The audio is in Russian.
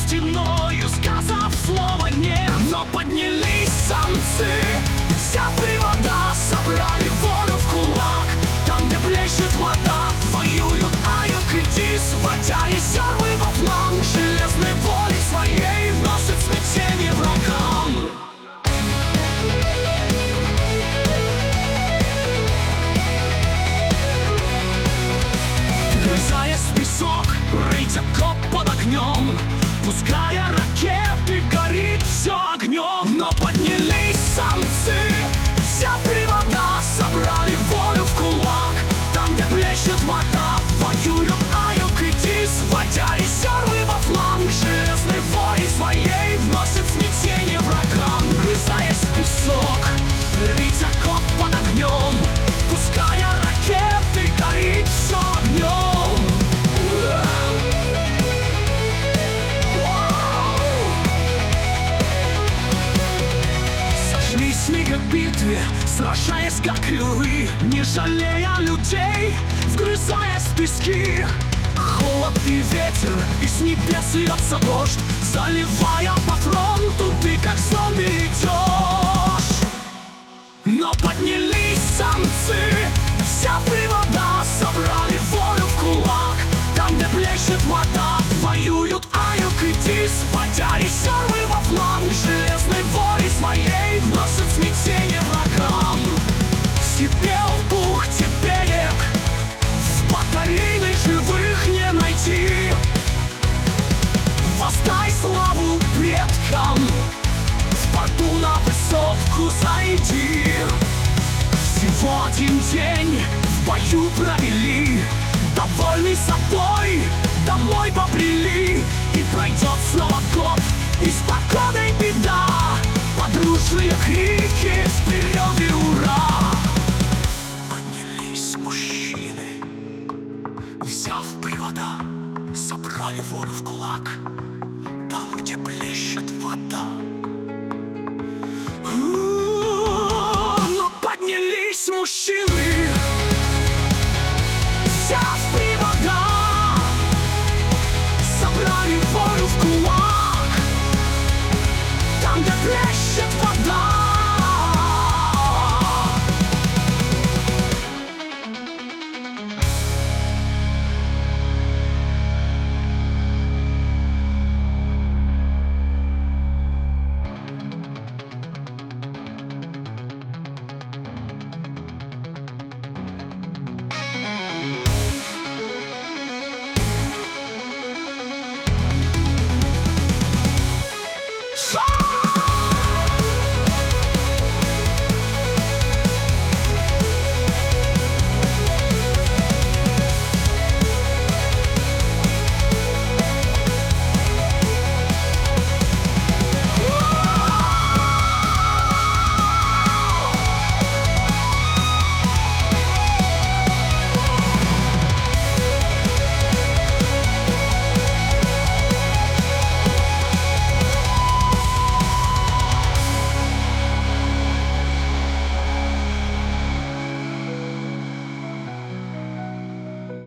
стеною, сказав слово «нет». Но поднялись самцы, вся привода, собрали волю в кулак. Там, где блещет вода, воюют Айок и Дис, водя резервы во фланг. Железной волей своей вносит смятение врагам. Врезаясь в песок, рыть окоп под огнем, пуская ракеты, горит все огнем. Но поднялись самцы, вся привода, собрали волю в кулак. Там, где блещет вода, воюют Айок и Дис, водя резервы во фланг. Железной волей своей вносит смятение врагам. Врезаясь в песок, рыть окоп под огнем, пуская ракеты, горит все огнем. Сошлись мига в битве, сражаясь как львы, не жалея людей, вгрызаясь в пески. Холод и ветер, и с небес льется дождь, заливая по фронту, ты как зомби идешь. Но поднялись самцы, вся привода, собрали волю в кулак. Там, где блещет вода, воюют Айок и Дис, водя резервы во фланг. Железной волей своей вносит смятение врагам. Сипел в бухте берег, в батарейной живых не найти. Воздай славу предкам, в порту на высотку зайди. Всего один день в бою провели, довольный собой домой побрели. И пройдет снова год, и с погодой беда, подружные крики вперед и ура. Поднялись мужчины, взяв привода, собрали волю в кулак. Там, где блещет вода,